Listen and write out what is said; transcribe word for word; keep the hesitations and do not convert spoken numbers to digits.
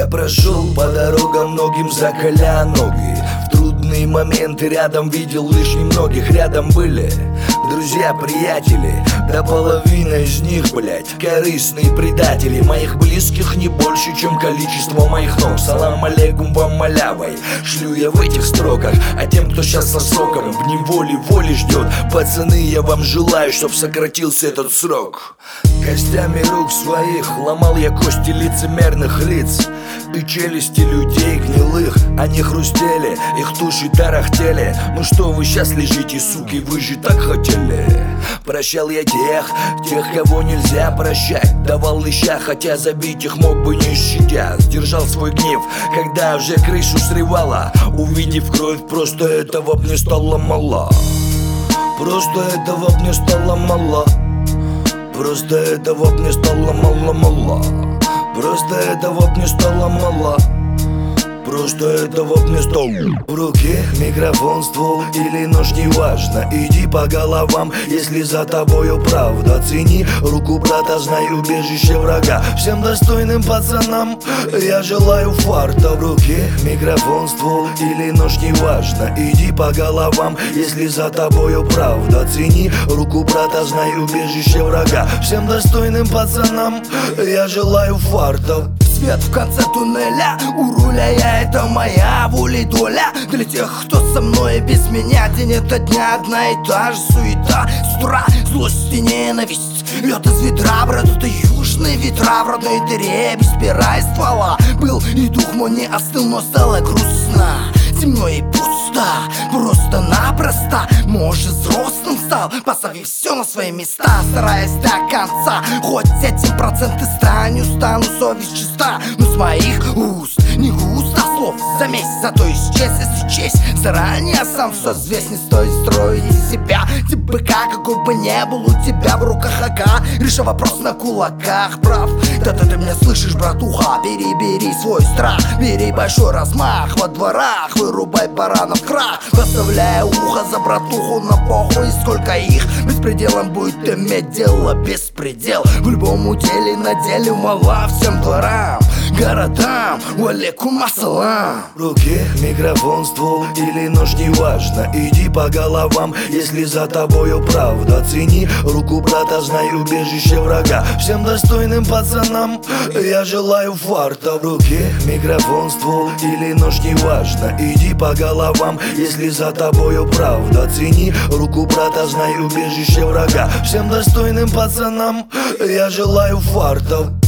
Я прошел по дорогам многим, закаля ноги. В трудные моменты рядом видел лишь немногих. Рядом были друзья, приятели, да половина из них, блять, корыстные предатели. Моих близких не больше, чем количество моих ног. Салам алейкум вам малявой шлю я в этих строках. А тем, кто сейчас со соком в неволе воли ждет, пацаны, я вам желаю, чтоб сократился этот срок. Костями рук своих ломал я кости лицемерных лиц и челюсти людей гнилых. Они хрустели, их туши тарахтели. Ну что вы сейчас лежите, суки, вы же так хотели. Прощал я тех, тех, кого нельзя прощать. Давал леща, хотя забить их мог бы не щадя. Сдержал свой гнев, когда уже крышу срывало. Увидев кровь, просто этого б не стало мало. Просто этого б не стало мало. Просто этого б не стало мало-мало. Просто этого б не стало мало. Просто этого б не стало. В руке микрофон, ствол или нож, неважно. Иди по головам, если за тобою правда. Цени руку брата, знай убежище врага. Всем достойным пацанам я желаю фарта. В руке микрофон, ствол или нож, неважно. Иди по головам, если за тобою правда. Цени руку брата, знай убежище врага. Всем достойным пацанам я желаю фарта. Свет в конце туннеля, у руля я, это моя воля и доля. Для тех, кто со мной и без меня, день это дня одна и та же суета. С утра злость и ненависть, лед из ведра, брат, это южные ветра. В родной дыре без пера и ствола был, и дух мой не остыл, но стало грустно, темно и пусто, просто-напросто. Может, взрослым стал, поставив все на свои места, стараясь до конца. Хоть этим проценты стань, устану, совесть чиста. Но с моих уст не густо слов за месяц, зато исчез, если честь. Заранее сам все взвесь, не стоит строить из себя тип быка, какой бы не был у тебя в руках АК. Реша вопрос на кулаках, прав. Да-да, ты меня слышишь, братуха, бери, бери свой страх, бери большой размах. Во дворах вырубай баранов крах, подставляя ухо за братуху на похуй. Сколько их беспределом будет иметь дело беспредел. В любом уделе на деле мала всем дворам, городам, валейкум ассалам. В руке микрофон, ствол или нож, неважно. Иди по головам, если за тобою правда. Цени руку брата, знай убежище врага. Всем достойным пацанам я желаю фарта. В руке микрофон, ствол или нож, неважно. Иди по головам, если за тобою правда. Цени руку брата, знай убежище врага. Всем достойным пацанам я желаю фарта.